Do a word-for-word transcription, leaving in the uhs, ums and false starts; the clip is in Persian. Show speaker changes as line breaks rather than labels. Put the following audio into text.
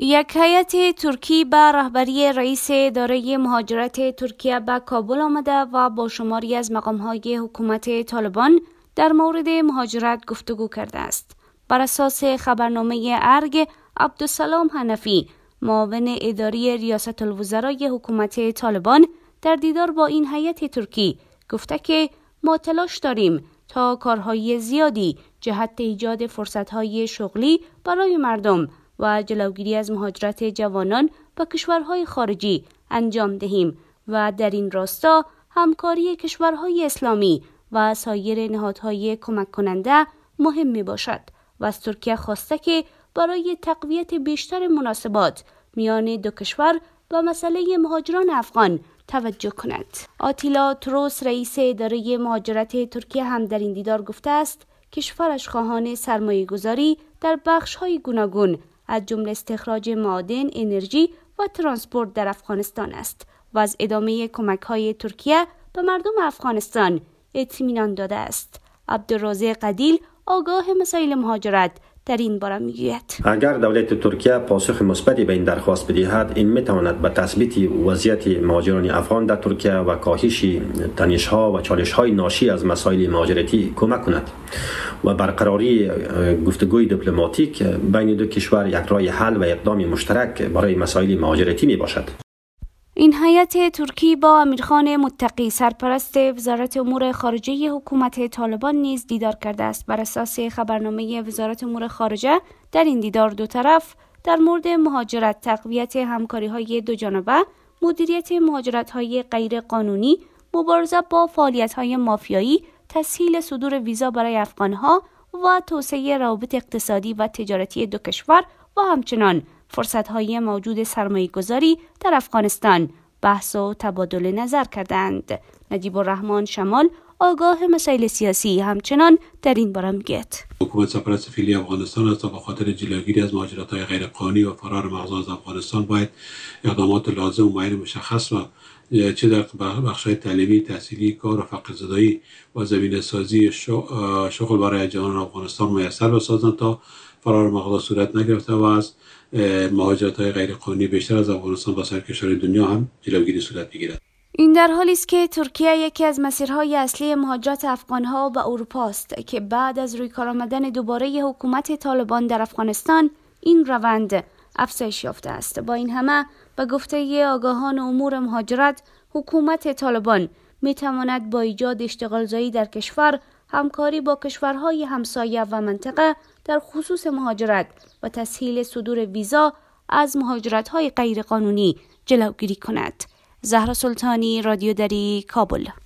یک هیئت ترکی به رهبری رئیس اداره مهاجرت ترکیه به کابل آمده و با شماری از مقام‌های حکومت طالبان در مورد مهاجرت گفتگو کرده است. بر اساس خبرنامه ارگ، عبدالسلام حنفی، معاون اداری ریاست الوزرای حکومت طالبان، در دیدار با این هیئت ترکی گفته که ما تلاش داریم تا کارهای زیادی جهت ایجاد فرصت‌های شغلی برای مردم و جلوگیری از مهاجرت جوانان به کشورهای خارجی انجام دهیم و در این راستا همکاری کشورهای اسلامی و سایر نهادهای کمک کننده مهم می باشد و از ترکیه خواسته که برای تقویت بیشتر مناسبات میان دو کشور به مسئله مهاجران افغان توجه کند. آتیلا تروس، رئیس اداره مهاجرت ترکیه، هم در این دیدار گفته است کشورش خواهان سرمایه گذاری در بخش‌های گوناگون از جمله استخراج معادن، انرژی و ترانسپورت در افغانستان است و از ادامه کمک‌های ترکیه به مردم افغانستان اطمینان داده است. عبدالرازق قدیل، آگاه مسائل مهاجرت، در این باره میگوید
اگر دولت ترکیه پاسخ مثبتی به این درخواست بدهد، این میتواند به تثبیت وضعیت مهاجران افغان در ترکیه و کاهش تنش‌ها و چالش‌های ناشی از مسائل مهاجرتی کمک کند و برقراری گفتگوی دیپلماتیک بین دو کشور یک راه حل و اقدام مشترک برای مسائل مهاجرتی می باشد.
این هیئت ترکی با امیرخان متقی، سرپرست وزارت امور خارجه حکومت طالبان، نیز دیدار کرده است. بر اساس خبرنامه وزارت امور خارجه، در این دیدار دو طرف در مورد مهاجرت، تقویت همکاری‌های دو جانبه، مدیریت مهاجرت‌های غیر قانونی، مبارزه با فعالیت‌های مافیایی، تسهیل صدور ویزا برای افغان‌ها و توسعه روابط اقتصادی و تجارتی دو کشور و همچنان فرصت‌های موجود سرمایه‌گذاری در افغانستان بحث و تبادل نظر کردند. نجیب الرحمن شمال، آگاه مسائل سیاسی، همچنان در این باره میگوید
حکومت سرپرست فعلی افغانستان است و به خاطر جلوگیری از مهاجرت‌های غیرقانونی و فرار مغزا از افغانستان باید اقدامات لازم و معین مشخص و چه در بخش‌های تعلیمی، تحصیلی، کار و فقرزدایی و زمینه‌سازی شغل برای جوانان افغانستان میسر بسازند تا فرار مغزا صورت نگرفته و از مهاجرت‌های غیرقانونی بیشتر از افغانستان به سایر کشورهای دنیا هم جلوگیری صورت بگیرد.
این در حالی است که ترکیه یکی از مسیرهای اصلی مهاجرت افغان‌ها به اروپا است که بعد از روی کار آمدن دوباره حکومت طالبان در افغانستان این روند افزایش یافته است. با این همه به گفته آگاهان امور مهاجرت، حکومت طالبان می‌تواند با ایجاد اشتغالزایی در کشور، همکاری با کشورهای همسایه و منطقه در خصوص مهاجرت و تسهیل صدور ویزا از مهاجرت‌های غیرقانونی جلوگیری کند. زهرا سلطانی، رادیو دری، کابل.